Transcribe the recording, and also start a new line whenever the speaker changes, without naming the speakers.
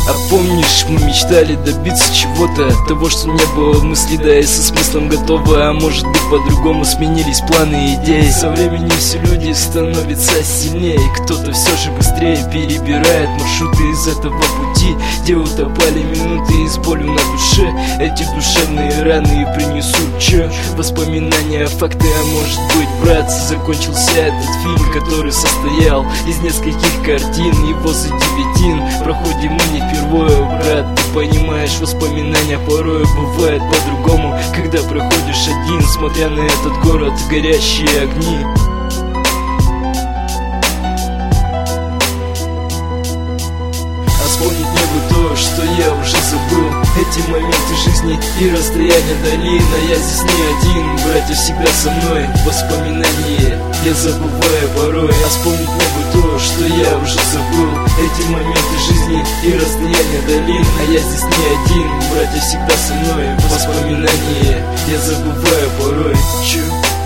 А помнишь, мы мечтали добиться чего-то, того, что не было мысли, да и со смыслом готово. А может быть по-другому сменились планы и идеи. Со временем все люди становятся сильнее, кто-то все же быстрее перебирает маршруты из этого пути, где утопали минуты и с болью на душе. Эти душевные раны и принесут че? Воспоминания, факты, а может быть, брат, закончился этот фильм, который состоял из нескольких картин. Его за 9 проходим мы не впервые, брат. Ты понимаешь, воспоминания порой бывают по-другому, когда проходишь один, смотря на этот город, горящие огни. Вспомнить мне бы то, что я уже забыл. Эти моменты жизни и расстояние долина. Я здесь не один, братья всегда со мной. Воспоминания я забываю порой. А вспомнить мне бы то, что я уже забыл. Эти моменты жизни и расстояние долина. А я здесь не один, братья всегда со мной. Воспоминания я забываю порой.